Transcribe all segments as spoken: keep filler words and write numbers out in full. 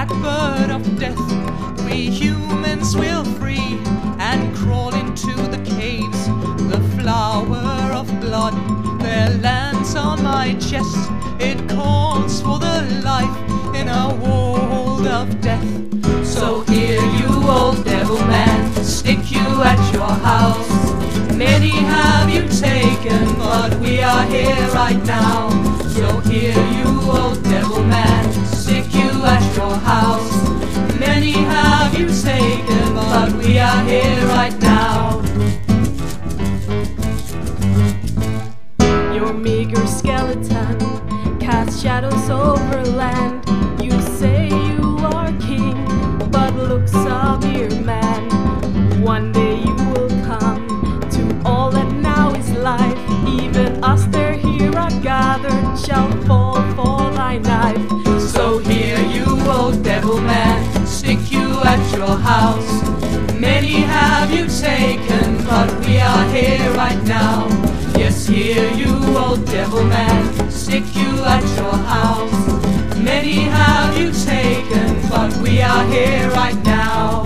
blackbird of death, we humans will free and crawl into the caves. The flower of blood, there lands on my chest. It calls for the life in a world of death. So here, you old devil man, stick you at your house. Many have you taken, but we are here right now. So here, you old devil man, stick you at your house. Many have you taken, but we are here right now. Your meager skeleton casts shadows over land. You say you are king, but looks a mere man. One day you will come to all that now is life. Even us there here are gathered shall fall for thy knife. So here, you old devil man, stick you at your house. Many have you taken, but we are here right now. Yes, here, you old devil man, stick you at your house. Many have you taken, but we are here right now.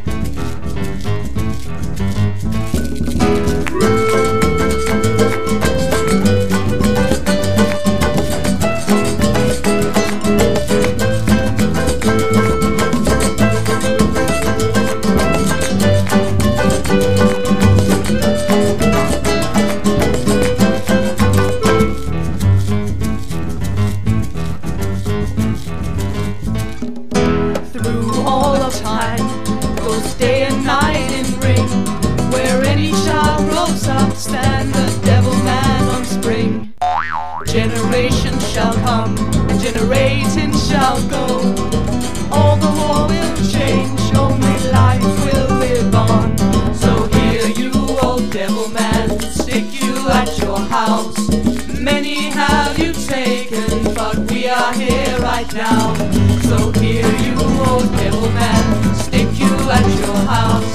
Goes day and night in ring, where any child grows up, stand the devil man on spring. Generation shall come and generating shall go. All the war will change, only life will live on. So here, you old devil man, stick you at your house. Many have you taken, but we are here right now. So here, you old devil man, stick you at your house.